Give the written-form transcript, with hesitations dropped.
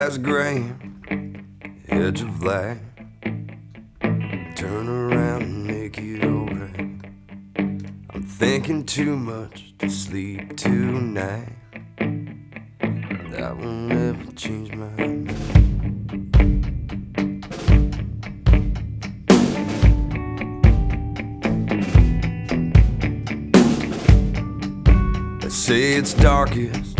As gray, edge of light, turn around and make it alright. I'm thinking too much to sleep tonight. That will never change my mind. They say it's darkest